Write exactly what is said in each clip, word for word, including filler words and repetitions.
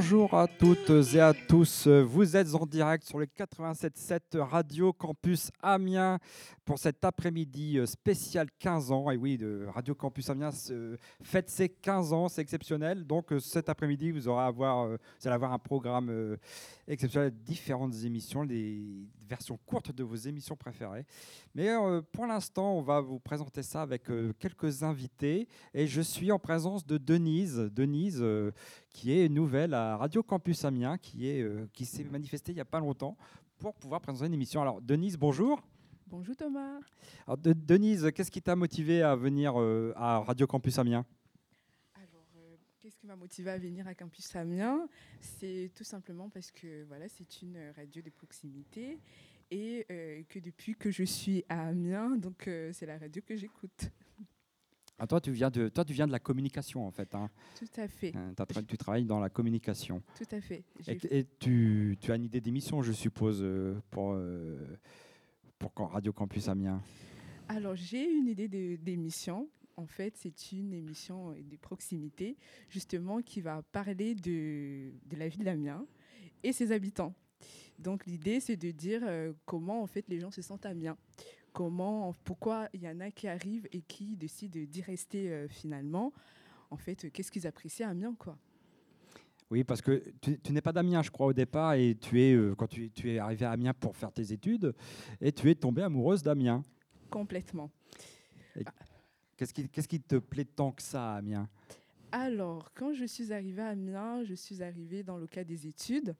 Bonjour à toutes et à tous, vous êtes en direct sur le quatre-vingt-sept virgule sept Radio Campus Amiens pour cet après-midi spécial quinze ans. Et oui, de Radio Campus Amiens fête ses quinze ans, c'est exceptionnel. Donc cet après-midi, vous, aurez à avoir, vous allez avoir un programme exceptionnel, différentes émissions, les versions courtes de vos émissions préférées. Mais euh, pour l'instant, on va vous présenter ça avec euh, quelques invités. Et je suis en présence de Denise, Denise euh, qui est nouvelle à Radio Campus Amiens, qui, est, euh, qui s'est manifestée il n'y a pas longtemps pour pouvoir présenter une émission. Alors Denise, bonjour. Bonjour Thomas. Alors, de, Denise, qu'est-ce qui t'a motivé à venir euh, à Radio Campus Amiens? Alors, euh, qu'est-ce qui m'a motivé à venir à Campus Amiens? C'est tout simplement parce que voilà, c'est une radio de proximité et euh, que depuis que je suis à Amiens, donc euh, c'est la radio que j'écoute. Ah, toi, tu viens de, toi, tu viens de la communication, en fait. Hein. Tout à fait. Hein, tra- tu travailles dans la communication. Tout à fait. Et, J'ai- et tu, tu as une idée d'émission, je suppose, euh, pour, euh, pour quand- Radio Campus Amiens. Alors, j'ai une idée de- d'émission. En fait, c'est une émission de proximité, justement, qui va parler de, de la ville d'Amiens et ses habitants. Donc, l'idée, c'est de dire euh, comment, en fait, les gens se sentent à Amiens. Comment, pourquoi il y en a qui arrivent et qui décident d'y rester euh, finalement. En fait, euh, qu'est-ce qu'ils apprécient à Amiens, quoi. Oui, parce que tu, tu n'es pas d'Amiens, je crois, au départ, et tu es, euh, quand tu, tu es arrivé à Amiens pour faire tes études, et tu es tombée amoureuse d'Amiens. Complètement. Et Qu'est-ce qui, qu'est-ce qui te plaît tant que ça à Amiens? Alors, quand je suis arrivée à Amiens, je suis arrivée dans le cadre des études.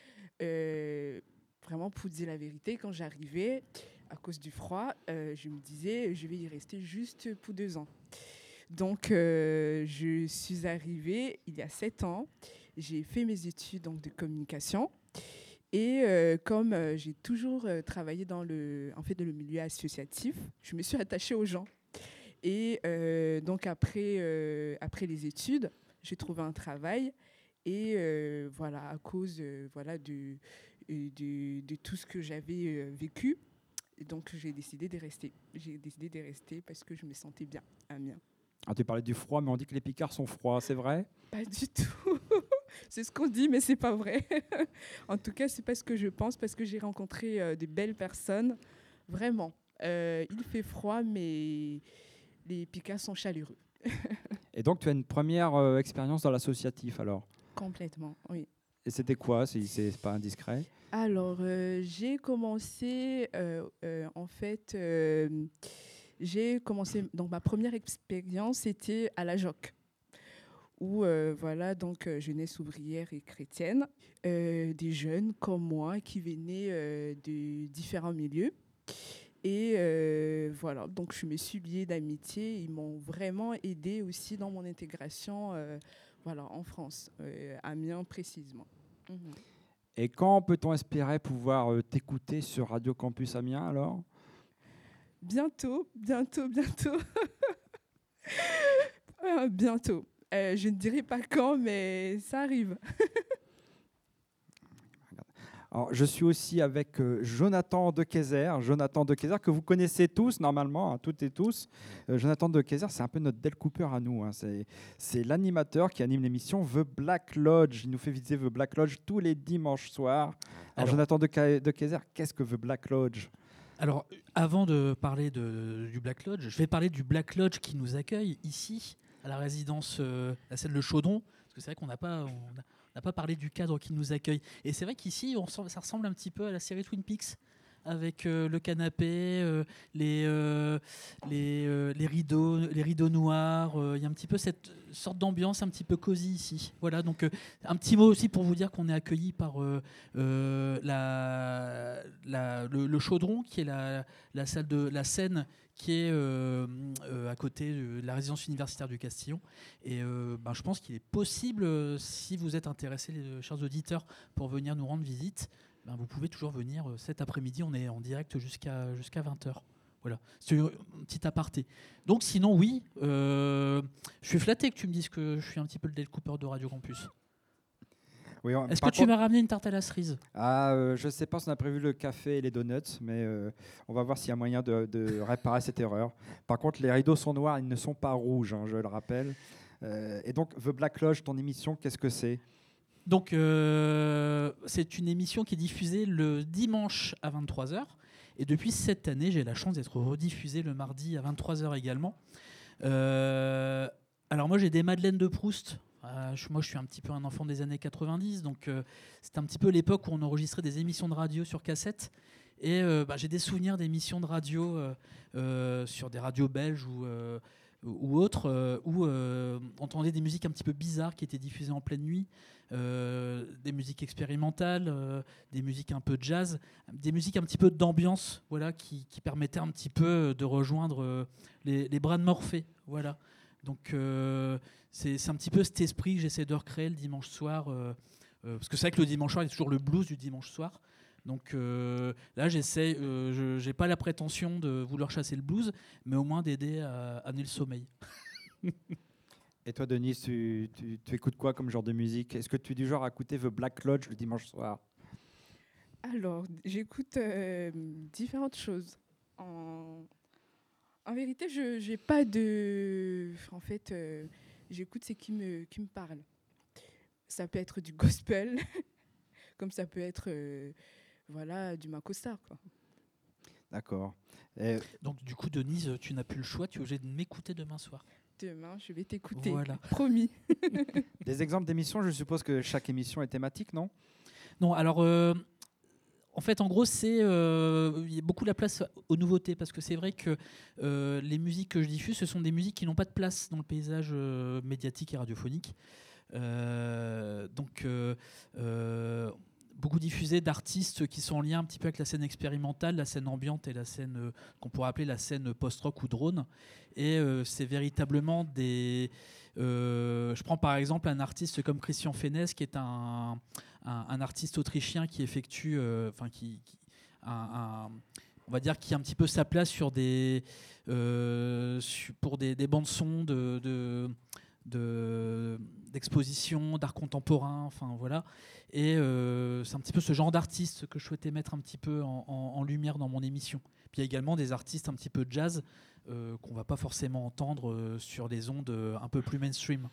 Euh, vraiment, pour dire la vérité, quand j'arrivais, à cause du froid, euh, je me disais, je vais y rester juste pour deux ans. Donc, euh, je suis arrivée il y a sept ans. J'ai fait mes études donc, de communication. Et euh, comme euh, j'ai toujours euh, travaillé dans le, en fait, dans le milieu associatif, je me suis attachée aux gens. Et euh, donc, après, euh, après les études, j'ai trouvé un travail. Et euh, voilà, à cause euh, voilà, de, de, de tout ce que j'avais euh, vécu, et donc j'ai décidé de rester. J'ai décidé de rester parce que je me sentais bien à Amiens. Ah, tu parlais du froid, mais on dit que les Picards sont froids, c'est vrai? Pas du tout. C'est ce qu'on dit, mais c'est pas vrai. En tout cas, c'est pas ce que je pense, parce que j'ai rencontré euh, de belles personnes. Vraiment. Euh, il fait froid, mais les Picards sont chaleureux. Et donc, tu as une première euh, expérience dans l'associatif, alors? Complètement, oui. Et c'était quoi, si c'est pas indiscret? Alors, euh, j'ai commencé, euh, euh, en fait, euh, j'ai commencé, donc ma première expérience, c'était à la J O C, où, euh, voilà, donc, euh, jeunesse ouvrière et chrétienne, euh, des jeunes comme moi qui venaient euh, de différents milieux. Et euh, voilà, donc je me suis liée d'amitié. Ils m'ont vraiment aidée aussi dans mon intégration euh, voilà, en France, euh, à Amiens précisément. Mhm. Et quand peut-on espérer pouvoir euh, t'écouter sur Radio Campus Amiens, alors? Bientôt, bientôt, bientôt. Euh, bientôt. Euh, je ne dirai pas quand, mais ça arrive. Alors, je suis aussi avec euh, Jonathan Dequezer, Jonathan Dequezer, que vous connaissez tous normalement, hein, toutes et tous. Euh, Jonathan Dequezer, c'est un peu notre Dale Cooper à nous. Hein. C'est, c'est l'animateur qui anime l'émission The Black Lodge. Il nous fait visiter The Black Lodge tous les dimanches soirs. Alors, Alors- Jonathan Deca- Dequezer, qu'est-ce que The Black Lodge? Alors, avant de parler de, du Black Lodge, je vais parler du Black Lodge qui nous accueille ici, à la résidence, euh, la scène Le Chaudron, parce que c'est vrai qu'on n'a pas, on n'a- on n'a pas parlé du cadre qui nous accueille. Et c'est vrai qu'ici, on ressemble- ça ressemble un petit peu à la série Twin Peaks, avec euh, le canapé, euh, les, euh, les, euh, les, rideaux, les rideaux noirs. euh, Il y a un petit peu cette sorte d'ambiance un petit peu cosy ici. Voilà, donc euh, un petit mot aussi pour vous dire qu'on est accueilli par euh, euh, la, la- le, le Chaudron, qui est la, la salle de la scène qui est euh, euh, à côté de la résidence universitaire du Castillon. Et euh, ben, je pense qu'il est possible, euh, si vous êtes intéressés, les chers auditeurs, pour venir nous rendre visite, ben, vous pouvez toujours venir euh, cet après-midi. On est en direct jusqu'à jusqu'à vingt heures. Voilà, c'est un petit aparté. Donc sinon, oui, euh, je suis flatté que tu me dises que je suis un petit peu le Dale Cooper de Radio Campus. Oui, on- Est-ce que par tu contre- m'as ramené une tarte à la cerise? Ah, euh, je ne sais pas si on a prévu le café et les donuts, mais euh, on va voir s'il y a moyen de, de réparer cette erreur. Par contre, les rideaux sont noirs, ils ne sont pas rouges, hein, je le rappelle. Euh, et donc, The Black Lodge, ton émission, qu'est-ce que c'est? Donc, euh, c'est une émission qui est diffusée le dimanche à vingt-trois heures. Et depuis cette année, j'ai la chance d'être rediffusée le mardi à vingt-trois heures également. Euh, alors moi, j'ai des Madeleines de Proust. Euh, je, moi, je suis un petit peu un enfant des années quatre-vingt-dix. Donc, euh, c'est un petit peu l'époque où on enregistrait des émissions de radio sur cassette. Et euh, bah, j'ai des souvenirs d'émissions de radio euh, euh, sur des radios belges ou... Euh, ou autres, euh, où euh, on entendait des musiques un petit peu bizarres qui étaient diffusées en pleine nuit, euh, des musiques expérimentales, euh, des musiques un peu jazz, des musiques un petit peu d'ambiance, voilà, qui, qui permettaient un petit peu de rejoindre euh, les, les bras de Morphée, voilà. Donc euh, c'est, c'est un petit peu cet esprit que j'essaie de recréer le dimanche soir, euh, euh, parce que c'est vrai que le dimanche soir, il y a toujours le blues du dimanche soir. Donc euh, là, j'essaie, euh, je n'ai pas la prétention de vouloir chasser le blues, mais au moins d'aider à amener le sommeil. Et toi, Denise, tu, tu, tu écoutes quoi comme genre de musique? Est-ce que tu es du genre à écouter The Black Lodge le dimanche soir? Alors, j'écoute euh, différentes choses. En, en vérité, je n'ai pas de... En fait, euh, j'écoute ce qui me, qui me parle. Ça peut être du gospel, comme ça peut être... Euh, Voilà, du Macosta, quoi. D'accord. Et Donc du coup, Denise, tu n'as plus le choix, tu es obligée de m'écouter demain soir. Demain, je vais t'écouter. Voilà. Promis. des exemples d'émissions, je suppose que chaque émission est thématique, non? Non, alors... Euh, En fait, en gros, c'est euh, il y a beaucoup la place aux nouveautés parce que c'est vrai que euh, les musiques que je diffuse, ce sont des musiques qui n'ont pas de place dans le paysage euh, médiatique et radiophonique. Euh, donc, euh, euh, beaucoup diffusées d'artistes qui sont en lien un petit peu avec la scène expérimentale, la scène ambiante et la scène euh, qu'on pourrait appeler la scène post-rock ou drone. Et euh, c'est véritablement des... Euh, je prends par exemple un artiste comme Christian Fennes, qui est un, un, un artiste autrichien qui effectue... Enfin, euh, qui... qui un, un, on va dire qui a un petit peu sa place sur des... Euh, pour des, des bandes-sons de... de De, d'exposition, d'art contemporain, enfin voilà. Et euh, c'est un petit peu ce genre d'artiste que je souhaitais mettre un petit peu en, en, en lumière dans mon émission. Puis il y a également des artistes un petit peu jazz euh, qu'on va pas forcément entendre euh, sur des ondes euh, un peu plus mainstream.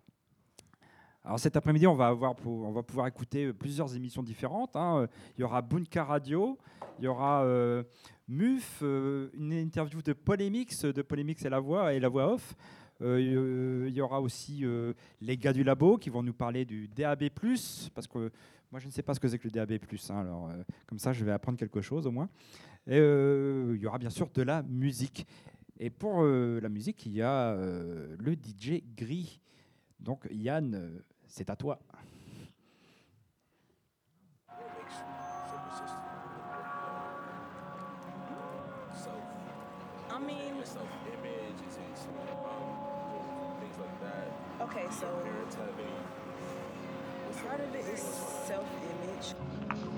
Alors cet après-midi, on va, avoir, on va pouvoir écouter plusieurs émissions différentes, hein. Il y aura Bunka Radio, il y aura euh, M U F, euh, une interview de Polémix, de Polémix et la voix et la voix off. Euh, il y aura aussi euh, les gars du labo qui vont nous parler du D A B plus, parce que moi je ne sais pas ce que c'est que le D A B plus, hein, alors euh, comme ça je vais apprendre quelque chose au moins. Et euh, il y aura bien sûr de la musique. Et pour euh, la musique, il y a euh, le D J Gris. Donc Yann, euh, c'est à toi. I mean, okay, so part of it is self-image.